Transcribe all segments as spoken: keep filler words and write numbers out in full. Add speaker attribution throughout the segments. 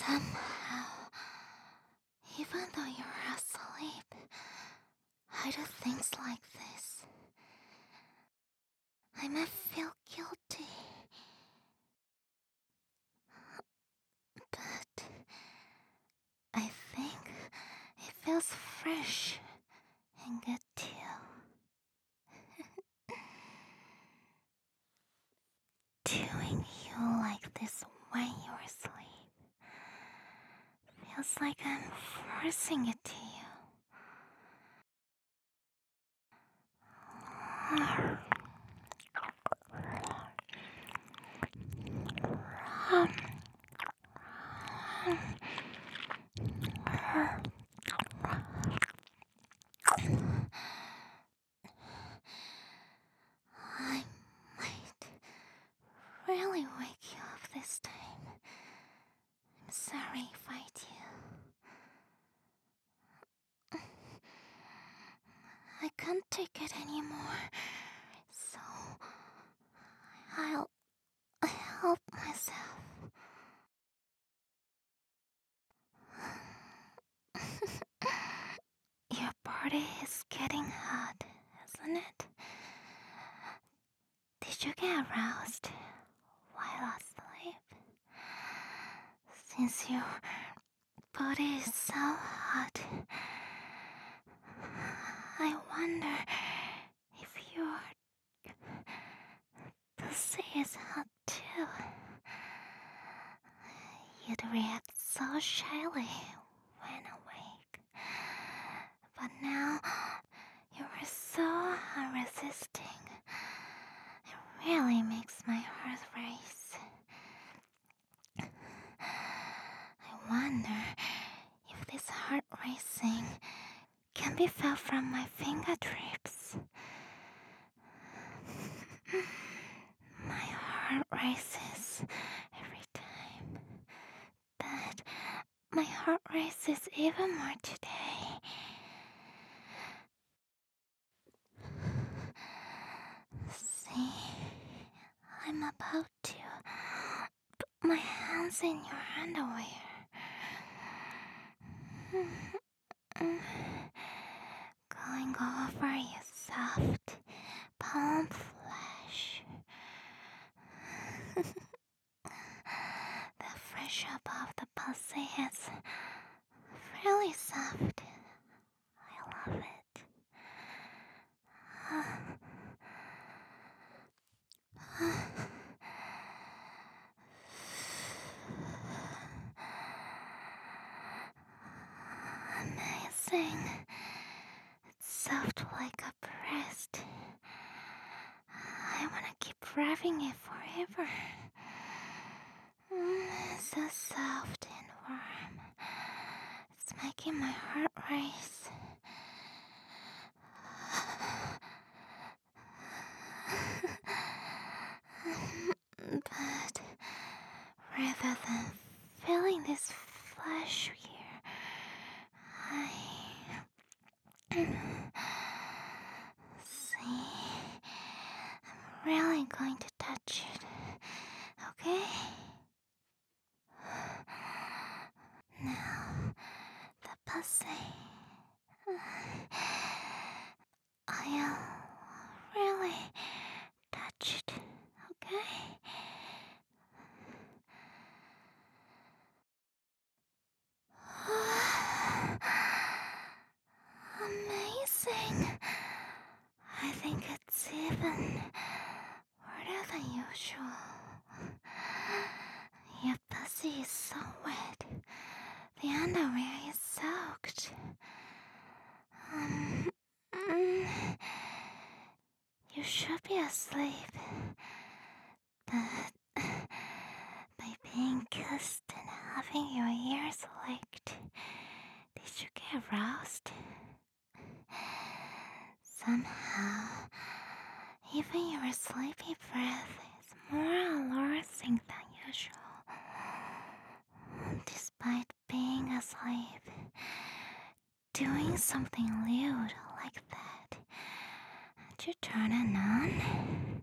Speaker 1: Somehow, even though you're asleep, I do things like this. I might feel guilty, but I think it feels fresh and good too. Doing you like this when you're asleep feels like I'm forcing it to you. I might really wake you up this time. I'm sorry if I do. I can't take it anymore, so I'll help myself. Your body is getting hot, isn't it? Did you get aroused while asleep? Since your body is so hot, I wonder if your pussy is hot too. You'd react so shyly when awake, but now you are so unresisting. It really makes my heart race. I wonder if this heart racing can be felt from my fingertips. My heart races every time, but my heart races even more today. See, I'm about to put my hands in your underwear. Going over your soft palm flesh. The flesh above the pussy is really soft. I love it. Amazing. It's soft like a breast. I wanna keep rubbing it forever. Mm, so soft and warm. It's making my heart race. But rather than feeling this flesh here, I see. I'm really going to touch it, okay? Now, the pussy. I'll really touch it, okay? Amazing. I think it's even harder than usual. Your pussy is so wet. The underwear is soaked. Um, mm, you should be asleep. But by being kissed and having your ears licked, did you get aroused? Somehow, even your sleepy breath is more alluring than usual. Despite being asleep, doing something lewd like that, did you turn it on?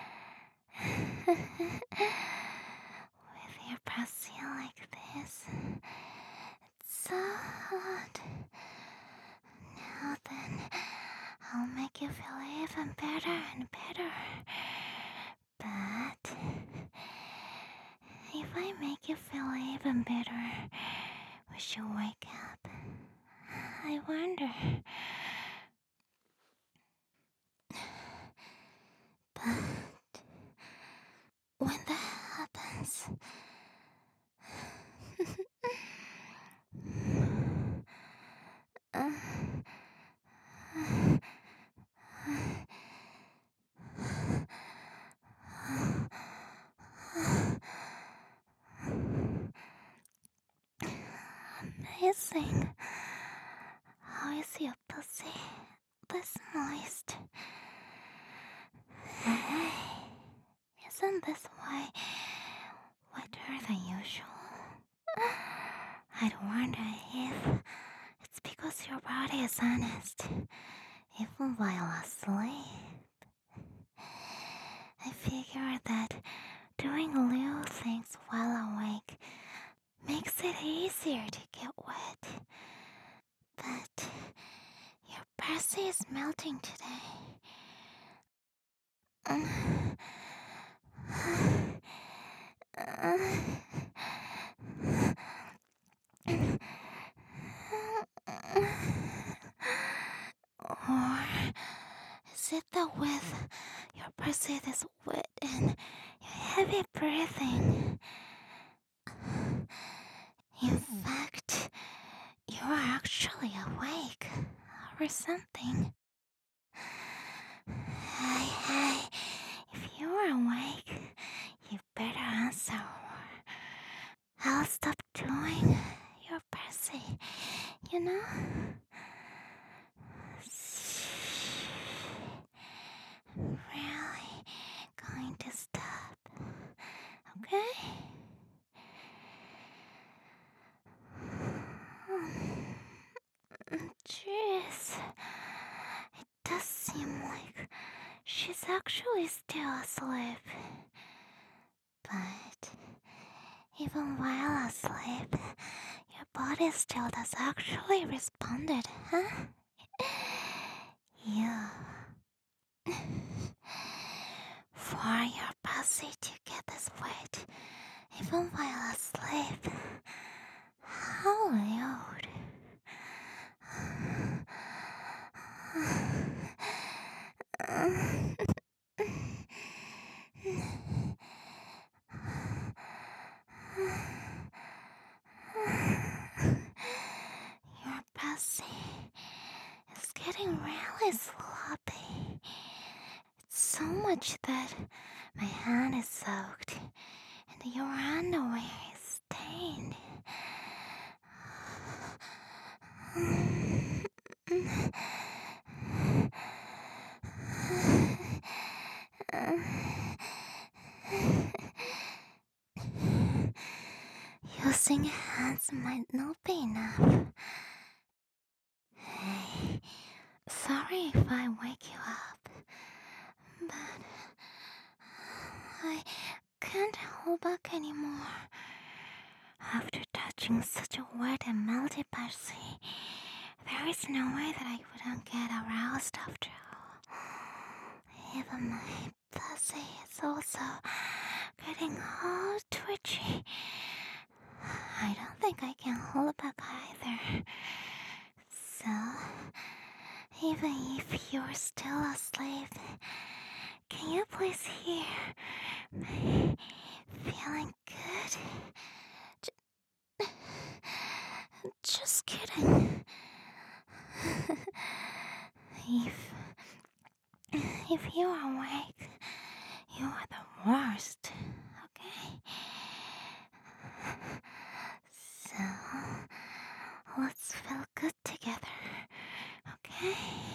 Speaker 1: With your pussy like this? even better and better. But if I make you feel even better, we should wake up. I wonder. But when that happens, uh, amazing. How is your pussy this moist? Hey, isn't this way wetter than usual? I'd wonder if it's because your body is honest, even while asleep. I figured that doing little things while awake makes it easier to get wet. But your pussy is melting today. Or is it that with your pussy is wet and your heavy breathing? In fact, you are actually awake or something. Hey, hey, if you are awake, you better answer or I'll stop doing your pussy, you know? Really going to stop, okay? Jeez, it does seem like she's actually still asleep. But even while asleep, your body still does actually responded, huh? You. For your pussy to get this wet, even while asleep. How rude. Your pussy is getting really sloppy. It's so much that my hand is soaked and your underwear is stained. Using hands might not be enough. Hey, sorry if I wake you up, but I can't hold back anymore. After touching such a wet and melty pussy, there is no way that I wouldn't get aroused after all. Even my pussy is also getting all twitchy. I don't think I can hold back either. So, even if you're still asleep, can you please hear me feeling good? J- just kidding. if if you are awake, you are the worst, okay? So, let's feel good together, okay?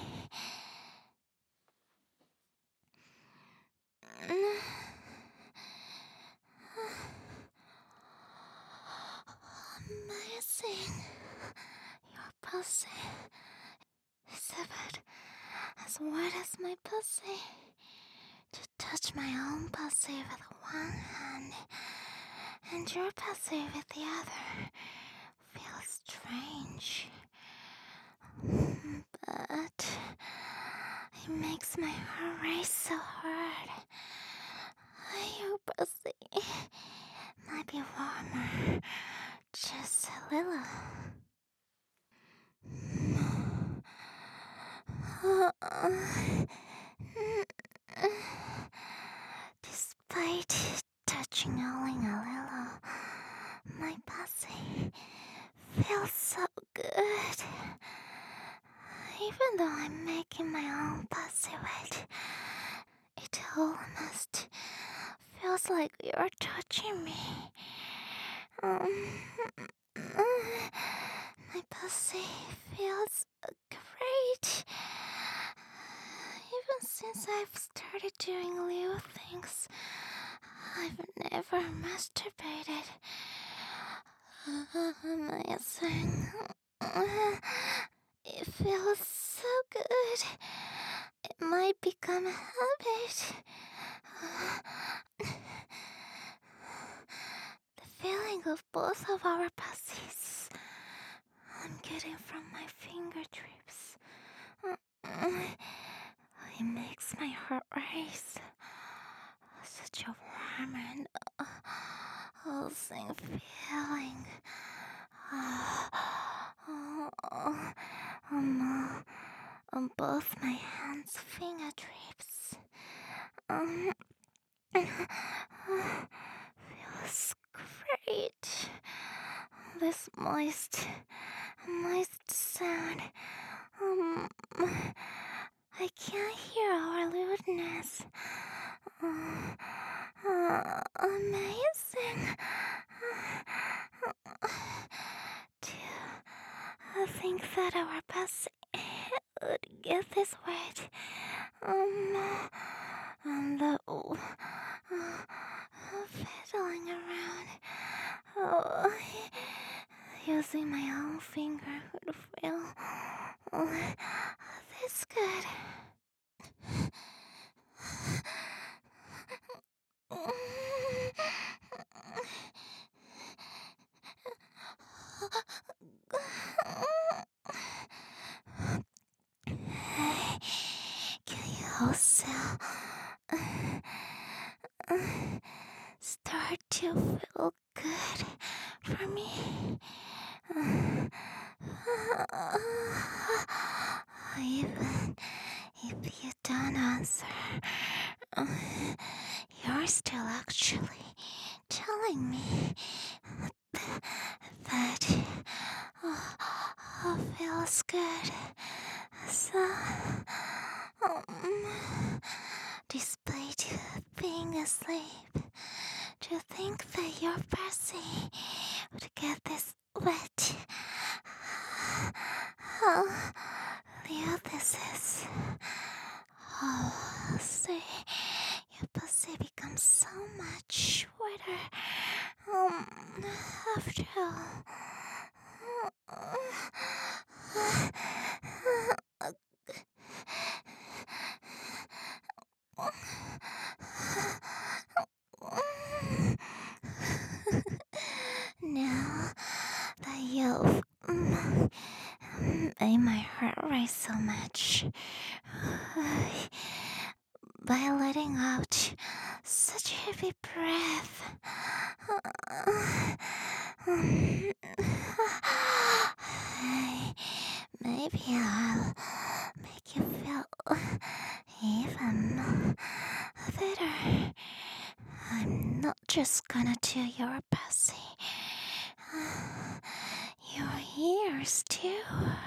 Speaker 1: Amazing. Your pussy is a bit as wet as my pussy. To touch my own pussy with one hand and your pussy with the other feels strange. But It makes my heart race so hard. Your pussy might be warmer, just a little. Despite touching only a little, my pussy feels so good. Even though I'm making my own pussy wet, it almost feels like you're touching me. Um, my pussy feels great. Even since I've started doing little things, I've never masturbated. Amazing. It feels so good. It might become a habit. The feeling of both of our pussies I'm getting from my fingertips. It makes my heart race. Such a warm and uh, pulsing feeling. Uh, on, uh, on both my hands' fingertips. Um, feels great. This moist, moist sound. Um, I can't hear our lewdness. Uh, uh, amazing. Do I think that our pussy would get this wet? Um, and the uh, fiddling around. Oh, using my own finger would feel oh, this good. Can you also start to feel good for me? Even if you don't answer, you're still actually telling me that oh, feels good. So, um, despite being asleep, to think that your pussy would get this wet. How real this is. Oh, see, your pussy becomes so much wetter. Um, after all. Now that you've mm, made my heart race so much by letting out such heavy breath, maybe I'll make you feel even better. I'm not just gonna do your pussy, your ears too.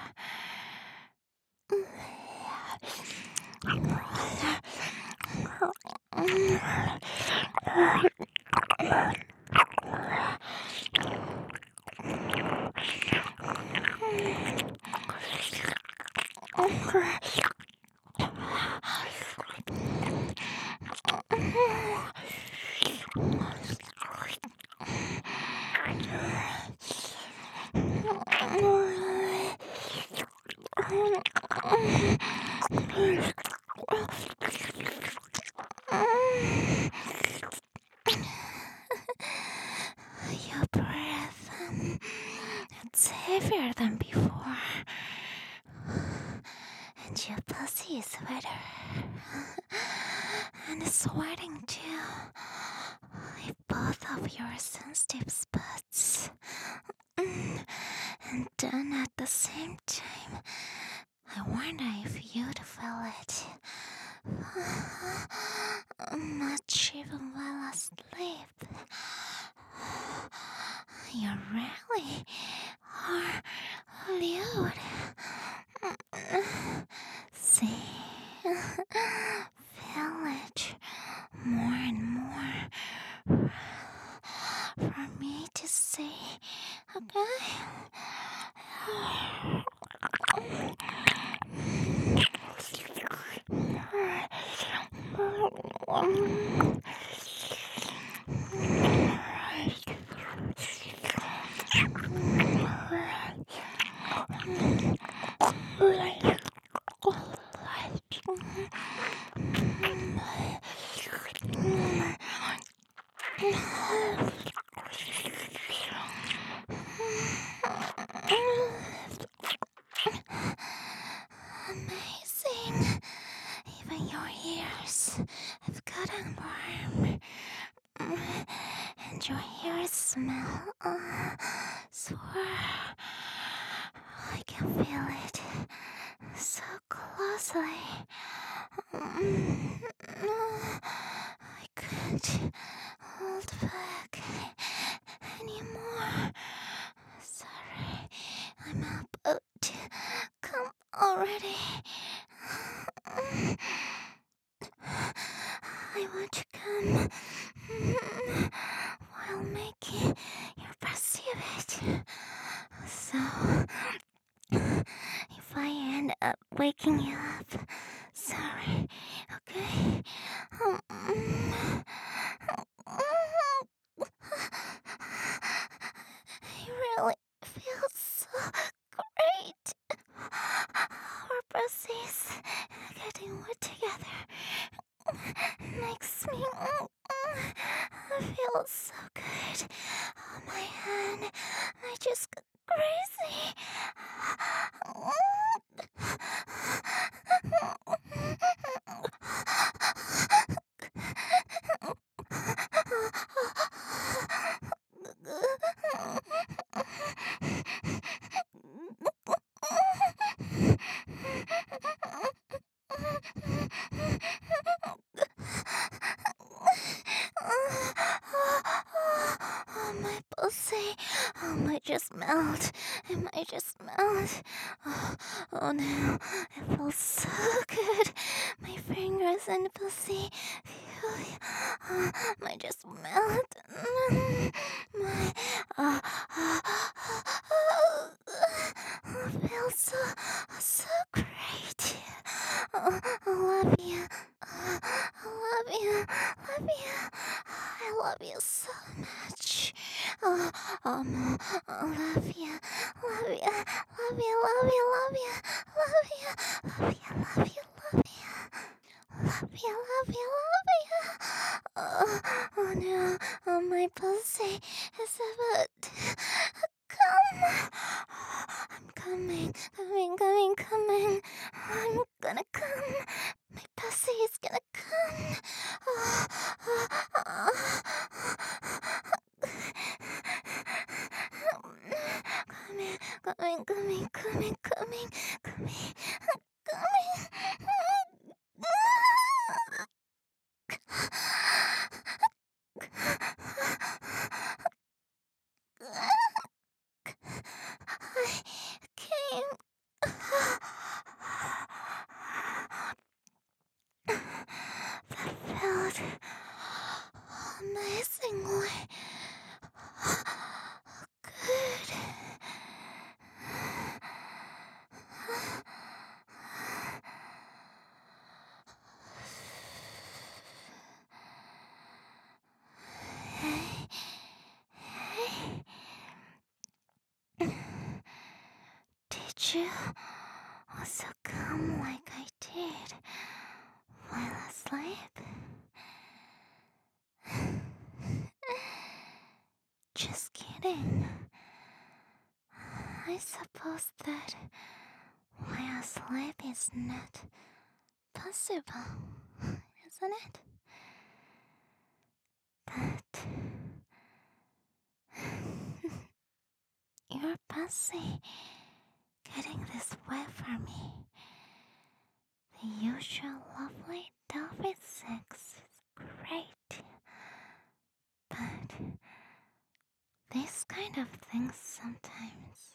Speaker 1: Your breath, um, it's heavier than before, and your pussy pussy is wetter. And sweating too. If both of your sensitive spots. Mm, and done at the same time. I wonder if you'd feel it. Much even while asleep. You really are lewd. See? Feel it more and more for me to see, okay? Amazing. Even your ears have gotten warm. And your ears smell. Uh, swear. I can feel it so closely. I couldn't hold back anymore. Sorry, I'm about to come already. I want to come while making your pussy wet. So, if I end up waking you up, sorry, okay? Um, I really feel so great. Our pussies getting wet together makes me feel so good. Oh, my hand, I just go crazy. Oh, my pussy. Oh, might just melt. It might just melt. Oh, oh no. It feels so good. My fingers and pussy. Phew. Oh, might just melt. My. Oh, oh, oh, oh, feels so, so great. Oh, I love you. Oh, I love you. Love you. I love you so much. Oh, um, I love you. Love you. Love you. Love you. Love you. Love you. Love you. Love you. Love you. Love you. Love you. Love you. Oh, oh no. Oh, my pussy is about to come. I'm coming. Coming. Coming. Coming. I'm gonna come. My pussy is gonna come. Oh, oh, oh. Coming, coming, coming, coming, coming, coming, coming. I came. That felt amazingly good. Hey, hey. Did you also come like I did while asleep? Just kidding. I suppose that while asleep is not impossible, isn't it? But your pussy getting this way for me. The usual lovely Delphi sex is great. But this kind of thing sometimes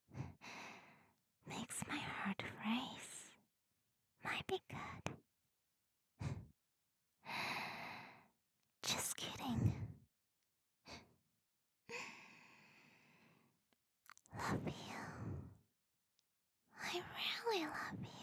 Speaker 1: makes my heart race. Might be good. Just kidding. Love you. I really love you.